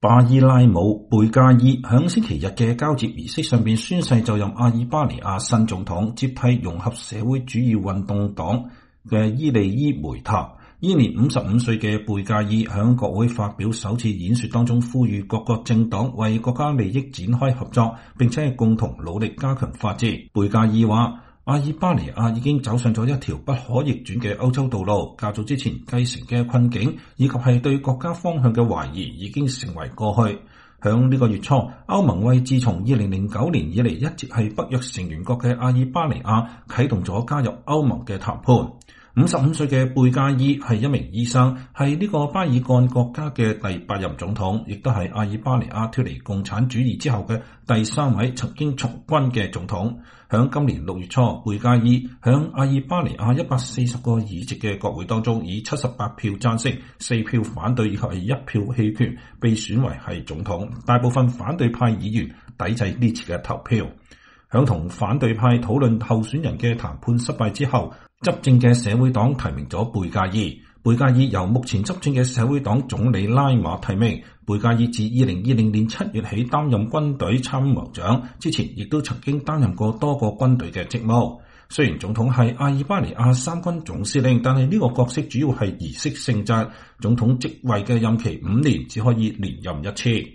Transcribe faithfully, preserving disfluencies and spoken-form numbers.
巴伊拉姆·貝加爾響星期日嘅交接儀式上邊宣誓就任阿爾巴尼亞新總統，接替融合社會主義運動黨嘅伊利伊梅塔。現年五十五歲嘅貝加爾響國會發表首次演說當中，呼籲各個政黨為國家利益展開合作，並且共同努力加強法治。貝加爾話：阿爾巴尼亞已經走上咗一條不可逆轉嘅歐洲道路，較早之前繼承嘅困境以及係對國家方向嘅懷疑已經成為過去。響呢個月初，歐盟為自從二零零九年以嚟一直係北約成員國嘅阿爾巴尼亞啟動咗加入歐盟嘅談判。五十五歲嘅貝加爾係一名醫生，係呢個巴爾幹國家嘅第八任總統，亦都係阿爾巴尼亞脫離共產主義之後嘅第三位曾經從軍嘅總統。響今年六月初，貝加爾響阿爾巴尼亞一百四十個議席嘅國會當中，以七十八票贊成、四票反對以及係一票棄權，被選為係總統。大部分反對派議員抵制呢次嘅投票。響同反對派討論候選人嘅談判失敗之後，執政嘅社會黨提名咗貝加爾。貝加爾由目前執政嘅社會黨總理拉馬提名。貝加爾自二零二零年七月起擔任軍隊參謀長，之前亦都曾經擔任過多個軍隊嘅職務。雖然總統係阿爾巴尼亞三軍總司令，但係呢個角色主要係儀式性質。總統職位嘅任期五年，只可以連任一次。